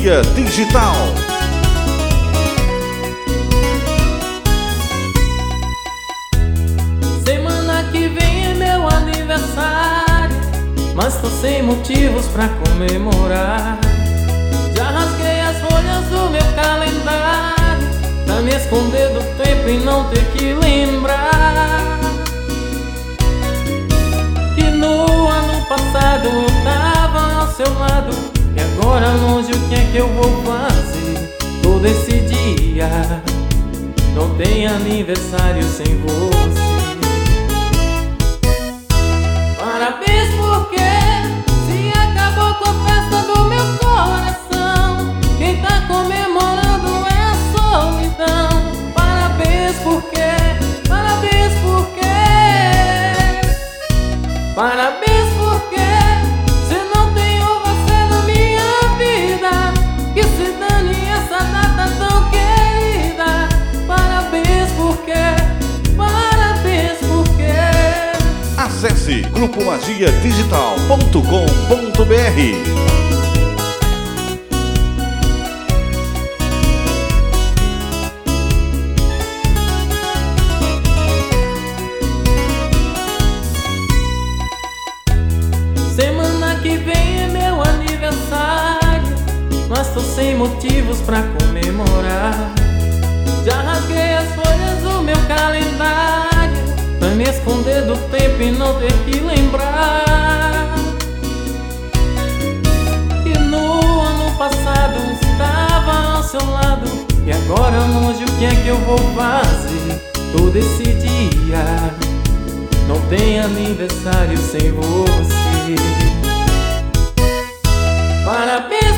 Magia Digital. Semana que vem é meu aniversário, mas tô sem motivos pra comemorar. Já rasguei as folhas do meu calendário pra me esconder do tempo e não ter que lembrar que no ano passado eu tava ao seu lado. E agora longe, o que é que eu vou fazer todo esse dia? Não tem aniversário sem você. Parabéns porque se acabou com a festa do meu coração. Quem tá comemorando é a solidão. Parabéns porque, parabéns porque, parabéns porque se não tenho você na minha vida, que se dane essa data tão querida. Parabéns porque, parabéns porque. Acesse grupomagiadigital.com.br. Semana que vem é meu aniversário, mas tô sem motivos pra comemorar. Já rasguei as folhas do meu calendário pra me esconder do tempo e não ter que lembrar que no ano passado estava ao seu lado. E agora longe, o que é que eu vou fazer todo esse dia? Não tem aniversário sem você. Parabéns